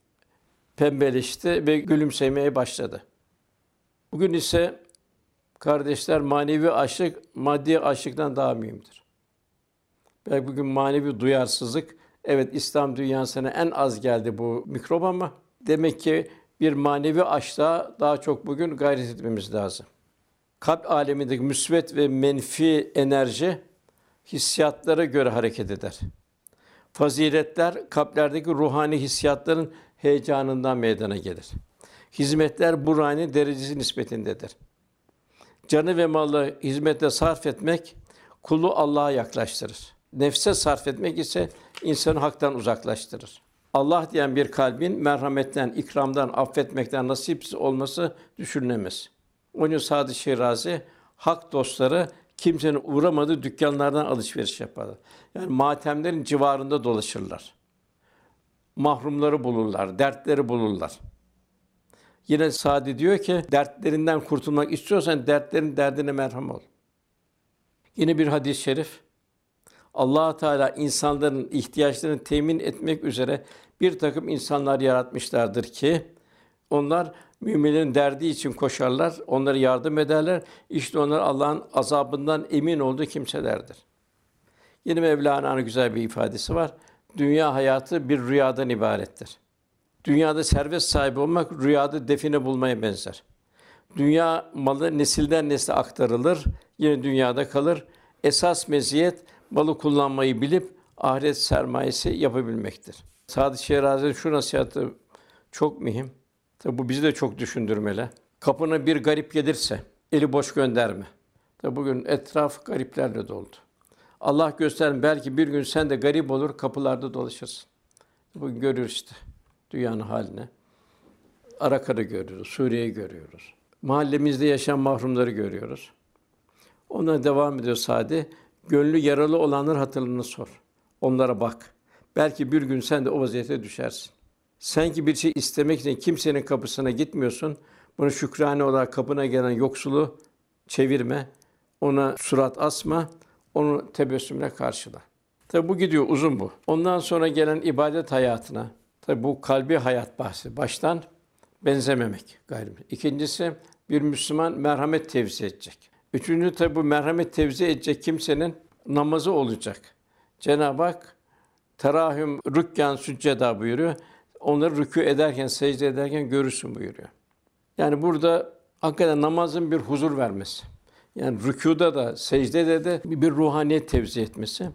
Speaker 1: pembeleşti ve gülümsemeye başladı. Bugün ise kardeşler manevi açlık maddi açlıktan daha mühimdir. Belki bugün manevi duyarsızlık, evet İslam dünyasına en az geldi bu mikrop ama demek ki bir manevi açlığa daha çok bugün gayret etmemiz lazım. Kalp alemindeki müsbet ve menfi enerji hissiyatlara göre hareket eder. Faziletler kalplerdeki ruhani hissiyatların heyecanından meydana gelir. Hizmetler bu ruhani derecesi nispetindedir. Canı ve malı hizmete sarf etmek kulu Allah'a yaklaştırır. Nefse sarf etmek ise insanı haktan uzaklaştırır. Allah diyen bir kalbin merhametten, ikramdan, affetmekten nasipsiz olması düşünülemez. Onun için Sâd-ı Şirazi hak dostları kimsenin uğramadığı dükkanlardan alışveriş yaparlar. Yani matemlerin civarında dolaşırlar. Mahrumları bulurlar, dertleri bulurlar. Yine Sadi diyor ki, dertlerinden kurtulmak istiyorsan dertlerin derdine merhem ol. Yine bir hadis-i şerif, Allah Teala insanların ihtiyaçlarını temin etmek üzere bir takım insanlar yaratmışlardır ki onlar müminlerin derdi için koşarlar, onlara yardım ederler. İşte onlar Allah'ın azabından emin olduğu kimselerdir. Yine Mevlana'nın güzel bir ifadesi var. Dünya hayatı bir rüyadan ibarettir. Dünyada servet sahibi olmak rüyada define bulmaya benzer. Dünya malı nesilden nesle aktarılır, yine dünyada kalır. Esas meziyet malı kullanmayı bilip ahiret sermayesi yapabilmektir. Sadık Şirazi'nin şu nasihatı çok mühim. Tabi bu bizi de çok düşündürmeli. Kapına bir garip gelirse eli boş gönderme. Tabi bugün etraf gariplerle doldu. Allah göstermesin, belki bir gün sen de garip olur, kapılarda dolaşırsın. Bugün görüyoruz işte dünyanın haline. Arakan'ı görüyoruz, Suriye'yi görüyoruz. Mahallemizde yaşayan mahrumları görüyoruz. Ona devam ediyor Sadi. Gönlü yaralı olanlar hatırlarını sor. Onlara bak. Belki bir gün sen de o vaziyete düşersin. Sen ki bir şey istemek için kimsenin kapısına gitmiyorsun. Bunu şükrane olarak kapına gelen yoksulu çevirme. Ona surat asma. Onu tebessümle karşıla. Tabi bu gidiyor, uzun bu. Ondan sonra gelen ibadet hayatına, tabi bu kalbi hayat bahsi. Baştan benzememek gayrı. İkincisi, bir Müslüman merhamet tevzi edecek. Üçüncü, tabi bu merhamet tevzi edecek kimsenin namazı olacak. Cenab-ı Hak terahüm rükkan sücceda buyuruyor. Onları rükû ederken, secde ederken görürsün buyuruyor. Yani burada hakikaten namazın bir huzur vermesi. Yani rükûda da, secdede de bir ruhaniyet tevzi etmesi.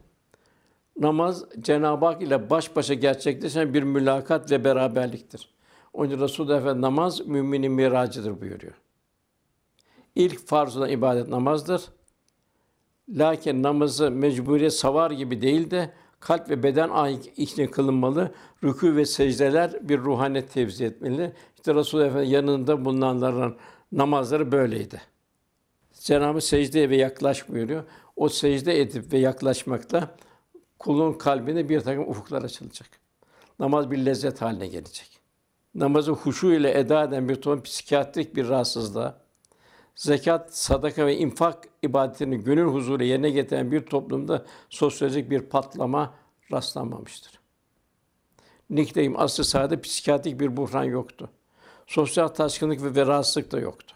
Speaker 1: Namaz Cenab-ı Hak ile baş başa gerçekleşen bir mülakat ve beraberliktir. Onun için Resulullah Efendimiz namaz müminin miracıdır buyuruyor. İlk farz olan ibadet namazdır. Lakin namazı mecburiyet savar gibi değil de kalp ve beden ait içine kılınmalı. Rükû ve secdeler bir ruhaniyet tevzi etmeli. İşte Resulullah Efendimiz yanında bulunanların namazları böyleydi. Cenab-ı secdeye ve yaklaş buyuruyor. O secde edip ve yaklaşmakta kulun kalbine bir takım ufuklar açılacak. Namaz bir lezzet haline gelecek. Namazı huşu ile eda eden bir toplum psikiyatrik bir rahatsızlığa, zekat, sadaka ve infak ibadetini gönül huzuru yerine getiren bir toplumda sosyolojik bir patlama rastlanmamıştır. Nitekim asr-ı saadette psikiyatrik bir buhran yoktu. Sosyal taşkınlık ve rahatsızlık da yoktu.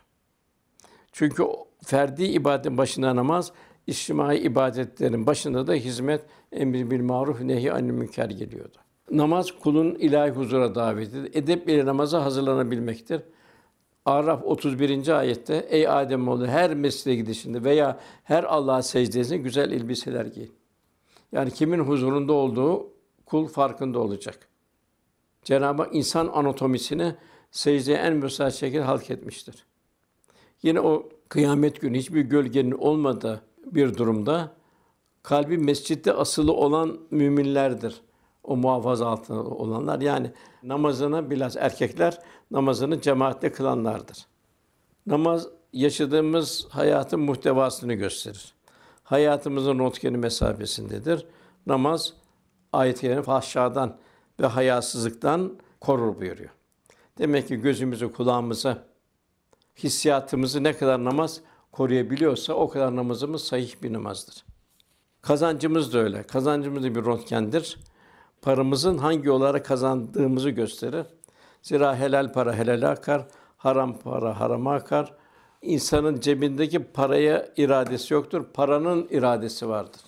Speaker 1: Çünkü ferdi ibadetin başında namaz, içtimai ibadetlerin başında da hizmet, emri bil maruf, nehy anil münker geliyordu. Namaz kulun ilahi huzura davetidir. Edep ile namaza hazırlanabilmektir. Araf otuz birinci ayette ey Âdemoğlu her mescide gidişinde veya her Allah'a secdesinde güzel elbiseler giyin. Yani kimin huzurunda olduğu kul farkında olacak. Cenab-ı Hak insan anatomisini secdeye en müsait şekilde halk etmiştir. Yine o kıyamet günü hiçbir gölgenin olmadığı bir durumda kalbi mescitte asılı olan müminlerdir. O muhafaza altında olanlar, yani namazını bilhassa erkekler namazını cemaatle kılanlardır. Namaz yaşadığımız hayatın muhtevasını gösterir. Hayatımızın röntgeni mesafesindedir. Namaz ayet-i fahşadan ve hayasızlıktan korur buyuruyor. Demek ki gözümüzü, kulağımızı, hissiyatımızı ne kadar namaz koruyabiliyorsa o kadar namazımız sahih bir namazdır. Kazancımız da öyle. Kazancımız da bir röntgendir. Paramızın hangi yollara kazandığımızı gösterir. Zira helal para helale akar, haram para harama akar. İnsanın cebindeki paraya iradesi yoktur, paranın iradesi vardır.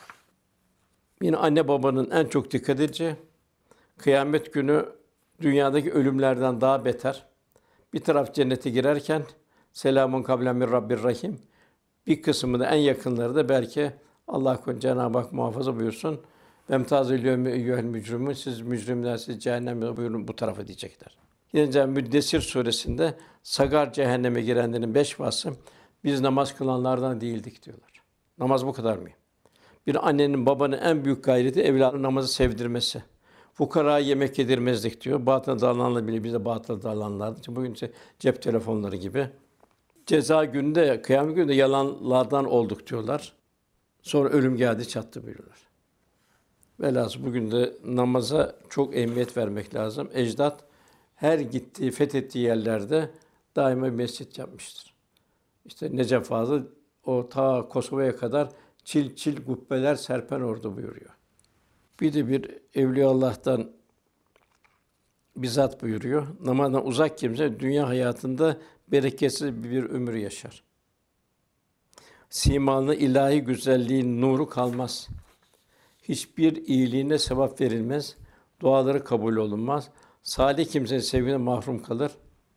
Speaker 1: Yine anne babanın en çok dikkat edeceği, kıyamet günü dünyadaki ölümlerden daha beter. Bir taraf cennete girerken selamun kavlen min Rabbir Rahim. Bir kısmı da en yakınları da belki Allah korusun, Cenab-ı Hak muhafaza buyursun. Vemtazil yevme eyyuhel mücrimun, siz mücrimler, siz cehenneme buyurun bu tarafa diyecekler. Yine Cenab-ı Müddessir suresinde sagar cehenneme girenlerin beş vasfı biz namaz kılanlardan değildik diyorlar. Namaz bu kadar mı? Bir annenin babanın en büyük gayreti evladına namazı sevdirmesi. Fukara yemek yedirmezdik diyor. Batıl dalanlar bile bize batıl dalanlardı. Çünkü bugün ise cep telefonları gibi. Ceza gününde, kıyamet gününde yalanlardan olduk diyorlar. Sonra ölüm geldi çattı buyuruyorlar. Velhâsıl bugün de namaza çok ehemmiyet vermek lazım. Ecdat her gittiği, fethettiği yerlerde daima bir mescit yapmıştır. İşte Necef Fazıl o ta Kosova'ya kadar çil çil kubbeler serpen ordu buyuruyor. Bir de bir Evliyaullah'tan bizzat buyuruyor. Namazdan uzak kimse dünya hayatında bereketsiz bir ömür yaşar. Simanın ilahi güzelliğin nuru kalmaz. Hiçbir iyiliğine sevap verilmez. Duaları kabul olunmaz. Salih kimsenin sevginden mahrum kalır.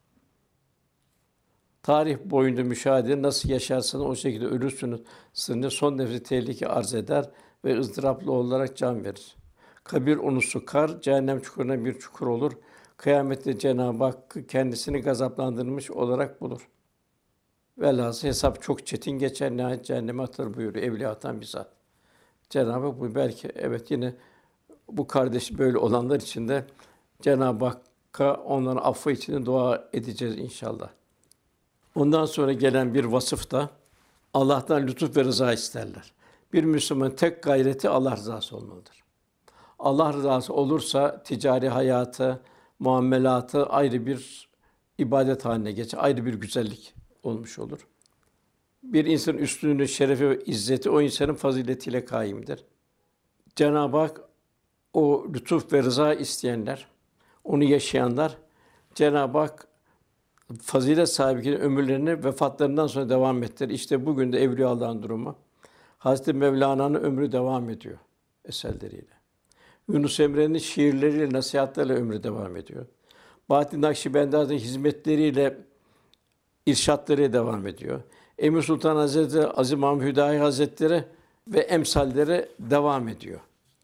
Speaker 1: Tarih boyunca müşahede nasıl yaşarsanız o şekilde ölürsünüz. Sınırında son nefsi tehlike arz eder ve ızdıraplı olarak can verir. Kabir onu sıkar, cehennem çukuruna bir çukur olur. Kıyamette Cenab-ı Hakk'ı kendisini gazaplandırmış olarak bulur. Velhâsıl hesap çok çetin geçer, nihayet cehenneme atılır buyuruyor evliyattan bizzat. Cenab-ı Hak bu belki evet yine bu kardeş böyle olanlar için de Cenab-ı Hakk'a onların affı için dua edeceğiz inşallah. Ondan sonra gelen bir vasıf da Allah'tan lütuf ve rıza isterler. Bir Müslümanın tek gayreti Allah rızası olmalıdır. Allah rızası olursa ticari hayatı, muamelatı ayrı bir ibadet haline geçer, ayrı bir güzellik olmuş olur. Bir insanın üstünlüğü, şerefi ve izzeti o insanın faziletiyle kaimdir. Cenab-ı Hak o lütuf ve rıza isteyenler, onu yaşayanlar Cenab-ı Hak fazilet sahibi ömürlerini vefatlarından sonra devam ettirir. İşte bugün de Evliyaullah'ın durumu. Hazreti Mevlana'nın ömrü devam ediyor eserleriyle. Yunus Emre'nin şiirleriyle, nasihatlerle ömrü devam ediyor. Bahattin Nakşibendi Hazretleri hizmetleriyle, irşatları devam ediyor. Emir Sultan Hazretleri, Aziz Mahmud Hüdayi Hazretleri ve emsalleri devam ediyor.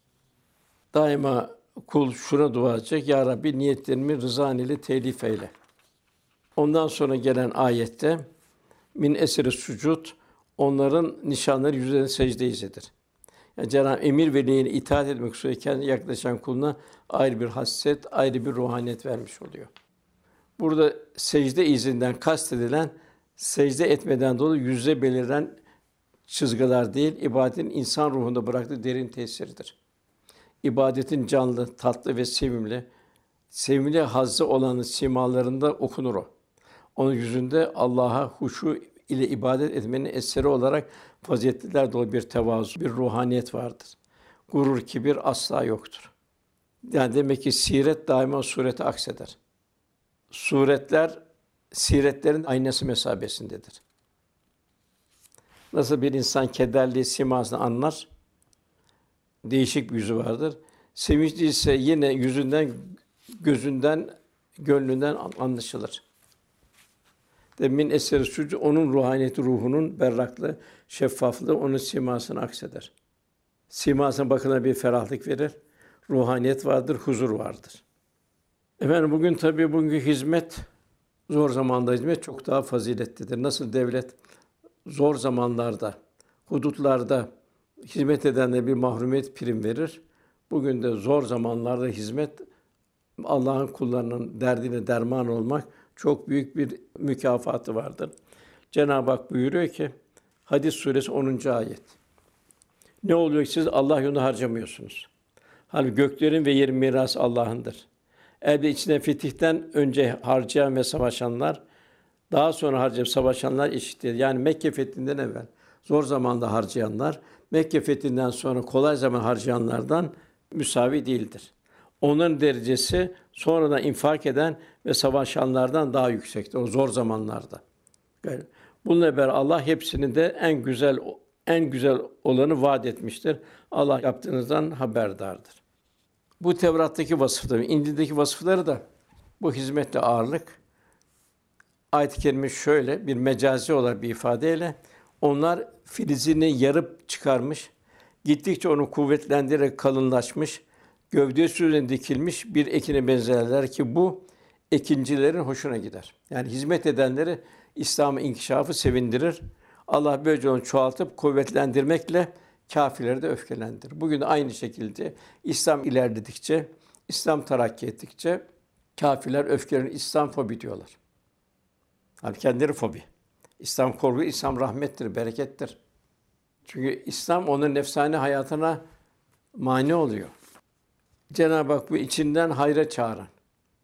Speaker 1: Daima kul şuna dua edecek: Ya Rabbi niyetlerimi rızan ile telif eyle. Ondan sonra gelen ayette min eseri sucud, onların nişanları yüzlerine secde izidir. Yani Cenab-ı emir ve nehine itaat etmek suretiyle yaklaşan kuluna ayrı bir hasret, ayrı bir ruhaniyet vermiş oluyor. Burada secde izinden kastedilen secde etmeden dolayı yüzde beliren çizgiler değil, ibadetin insan ruhunda bıraktığı derin tesiridir. İbadetin canlı, tatlı ve sevimli, sevimli hazzı olanın simalarında okunur o. Onun yüzünde Allah'a huşu ile ibadet etmenin eseri olarak faziletler dolu bir tevazu, bir ruhaniyet vardır. Gurur, kibir asla yoktur. Yani demek ki siret daima surete akseder. Suretler siretlerin aynası mesabesindedir. Nasıl bir insan kederli simasını anlar, değişik bir yüzü vardır. Sevinçli ise yine yüzünden, gözünden, gönlünden anlaşılır. Demin eseri sucu onun ruhaniyeti, ruhunun berraklığı, şeffaflığı onun simasına akseder. Simasına bakılan bir ferahlık verir. Ruhaniyet vardır, huzur vardır. Efendim bugün tabii bugünkü hizmet zor zamanda hizmet çok daha faziletlidir. Nasıl devlet zor zamanlarda, hudutlarda hizmet edenlere bir mahrumiyet prim verir. Bugün de zor zamanlarda hizmet Allah'ın kullarının derdine derman olmak çok büyük bir mükafatı vardır. Cenab-ı Hak buyuruyor ki Hadid suresi onuncu ayet. Ne oluyor ki siz Allah yolunda harcamıyorsunuz? Halbuki göklerin ve yerin mirası Allah'ındır. Elde içine fetihten önce harcayan ve savaşanlar, daha sonra harcayıp savaşanlar eşittir. Yani Mekke fethinden evvel zor zamanda harcayanlar, Mekke fethinden sonra kolay zaman harcayanlardan müsavi değildir. Onların derecesi sonradan infak eden ve savaşanlardan daha yüksektir o zor zamanlarda. Yani bununla beraber Allah hepsini de en güzel en güzel olanı vaat etmiştir. Allah yaptığınızdan haberdardır. Bu Tevrat'taki vasıfları, İncil'deki vasıfları da bu hizmetle ağırlık. Ayet-i kerime şöyle bir mecazi olarak bir ifadeyle onlar filizini yarıp çıkarmış, gittikçe onu kuvvetlendirerek kalınlaşmış, gövdesi üzerine dikilmiş bir ekine benzerler ki bu ekincilerin hoşuna gider. Yani hizmet edenleri İslam'ın inkişafı sevindirir. Allah böylece onu çoğaltıp kuvvetlendirmekle kâfirleri de öfkelendirir. Bugün de aynı şekilde İslam ilerledikçe, İslam terakki ettikçe kâfirler öfkelenir, İslam fobi diyorlar. Halbuki kendileri fobi. İslam korku, İslam rahmettir, berekettir. Çünkü İslam onun nefsani hayatına mani oluyor. Cenab-ı Hak bu içinden hayra çağıran,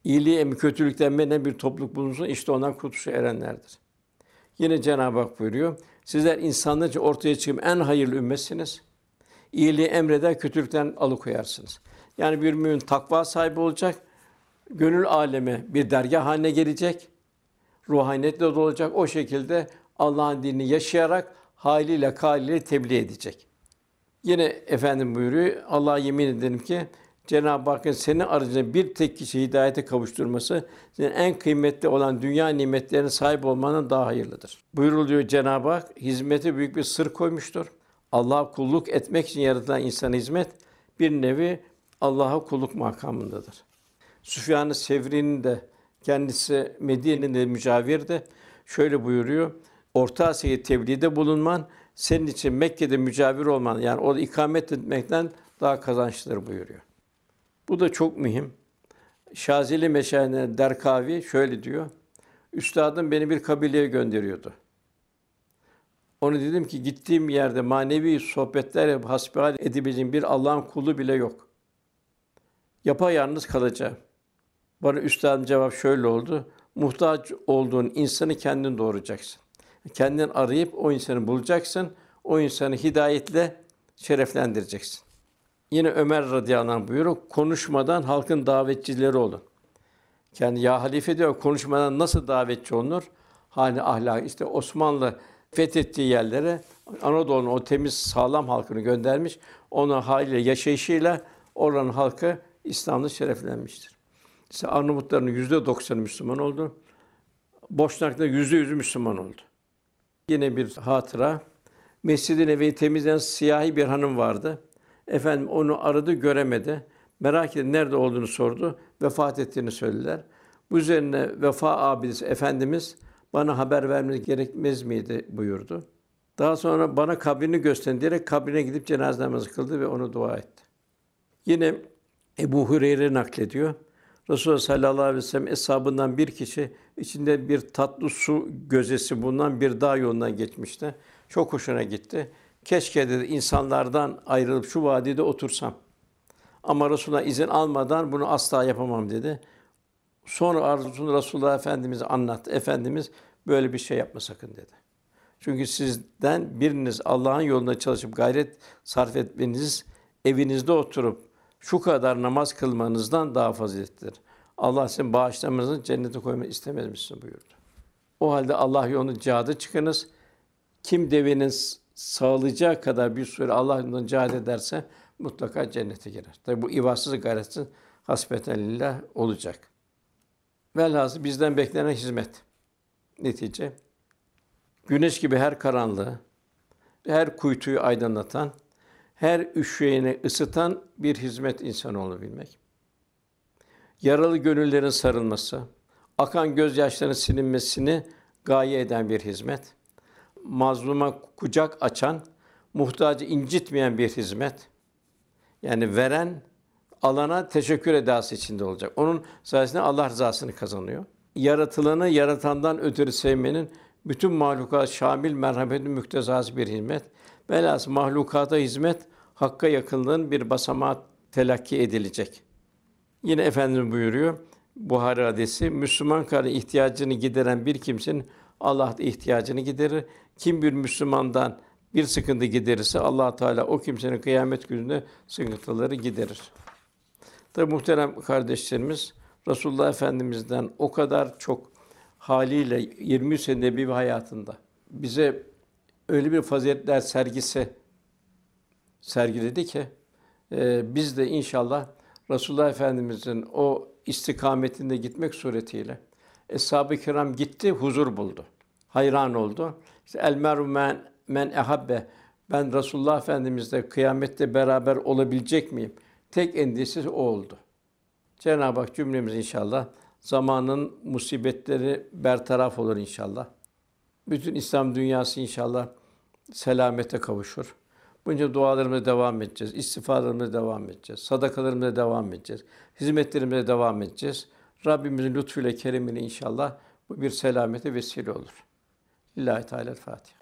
Speaker 1: İyiliği em kötülükten men eden bir topluluk bulunsun, işte ondan kurtuluşa erenlerdir. Yine Cenab-ı Hak buyuruyor, sizler insanlar için ortaya çıkıp en hayırlı ümmetsiniz. İyiliği emreder, kötülükten alıkoyarsınız. Yani bir mümin takva sahibi olacak, gönül alemi bir dergâh haline gelecek, ruhaniyetle dolacak. O şekilde Allah'ın dinini yaşayarak hâliyle kâliyle tebliğ edecek. Yine efendim buyuruyor, Allah'a yemin ederim ki Cenab-ı Hakk'ın senin aracılığıyla bir tek kişi hidayete kavuşturması, senin en kıymetli olan dünya nimetlerine sahip olmanın daha hayırlıdır. Buyuruluyor Cenab-ı Hak, hizmete büyük bir sır koymuştur. Allah'a kulluk etmek için yaratılan insana hizmet bir nevi Allah'a kulluk makamındadır. Süfyan-ı Sevri'nin de kendisi Medine'de mücavirdi. Şöyle buyuruyor: Orta Asya'yı tebliğde bulunman senin için Mekke'de mücavir olman, yani orada ikamet etmekten daha kazançlıdır buyuruyor. Bu da çok mühim. Şazili Meşayihlerinden Derkavi şöyle diyor: Üstadım beni bir kabileye gönderiyordu. Onu dedim ki gittiğim yerde manevi sohbetler hasbihal edebileceğim bir Allah'ın kulu bile yok. Yapayalnız kalacağım. Bana üstadım cevap şöyle oldu: Muhtaç olduğun insanı kendin doğuracaksın. Kendin arayıp o insanı bulacaksın. O insanı hidayetle şereflendireceksin. Yine Ömer radıyallahu anh buyuruyor: Konuşmadan halkın davetçileri olun. Yani ya halife diyor, konuşmadan nasıl davetçi olunur? Hani ahlak işte Osmanlı fethettiği yerlere Anadolu'nun o temiz sağlam halkını göndermiş. Onun haliyle yaşayışıyla oranın halkı İslam'da şereflenmiştir. İşte Arnavutların yüzde doksanı Müslüman oldu. Boşnak'ta yüzde yüzü Müslüman oldu. Yine bir hatıra. Mescid-i Nebevi'yi temizleyen siyahi bir hanım vardı. Efendim onu aradı, göremedi. Merak edip nerede olduğunu sordu. Vefat ettiğini söylediler. Bu üzerine Vefa abidesi Efendimiz bana haber vermeniz gerekmez miydi buyurdu. Daha sonra bana kabrini gösterin diyerek kabrine gidip cenaze namazı kıldı ve onu dua etti. Yine Ebu Hureyre naklediyor. Resulullah sallallahu aleyhi ve sellem eshabından bir kişi içinde bir tatlı su gözesi bulunan bir dağ yolundan geçmişti. Çok hoşuna gitti. Keşke dedi insanlardan ayrılıp şu vadide otursam. Ama Resulullah izin almadan bunu asla yapamam dedi. Sonra arzusunu Resulullah Efendimiz'e anlattı. Efendimiz böyle bir şey yapma sakın dedi. Çünkü sizden biriniz Allah'ın yolunda çalışıp gayret sarf etmeniz, evinizde oturup şu kadar namaz kılmanızdan daha faziletlidir. Allah sizin bağışlamanızı cennete koymayı istemez misin buyurdu. O halde Allah yolunda cihada çıkınız. Kim devinin sağlayacağı kadar bir süre Allah yolunda cihad ederse mutlaka cennete girer. Tabi bu ibadsız gayretsiz hasbeten lillah olacak. Velhâsıl bizden beklenen hizmet. Netice güneş gibi her karanlığı, her kuytuyu aydınlatan, her üşüyeni ısıtan bir hizmet insanı olabilmek. Yaralı gönüllerin sarılması, akan gözyaşlarının silinmesini gaye eden bir hizmet. Mazluma kucak açan, muhtacı incitmeyen bir hizmet. Yani veren, alana teşekkür edası içinde olacak. Onun sayesinde Allah rızasını kazanıyor. Yaratılanı yaratandan ötürü sevmenin bütün mahlukat şamil merhametin müktezası bir hizmet. Velhâsıl mahlukata hizmet, Hakk'a yakınlığın bir basamağı telakki edilecek. Yine Efendimiz buyuruyor, Buhari hadisi, Müslüman karı ihtiyacını gideren bir kimsenin Allah da ihtiyacını giderir. Kim bir Müslümandan bir sıkıntı giderirse Allah Teala o kimsenin kıyamet gününde sıkıntıları giderir. Tabi muhterem kardeşlerimiz, Resulullah Efendimiz'den o kadar çok haliyle yirmi üç sene nebevi hayatında bize öyle bir faziletler sergisi sergiledi ki e, biz de inşallah Resulullah Efendimiz'in o istikametinde gitmek suretiyle Eshab-ı Kiram gitti, huzur buldu. Hayran oldu. İşte el meru men, men ehabbe. Ben Resulullah Efendimiz'le kıyamette beraber olabilecek miyim? Tek endişesi o oldu. Cenab-ı Hak cümlemiz inşallah zamanın musibetleri bertaraf olur inşallah. Bütün İslam dünyası inşallah selamete kavuşur. Bunca dualarımıza devam edeceğiz, istiğfarlarımıza devam edeceğiz, sadakalarımıza devam edeceğiz, hizmetlerimize devam edeceğiz. Rabbimizin lütfuyla, keremiyle inşallah bu bir selamete vesile olur. Lillahi Teala Fatiha.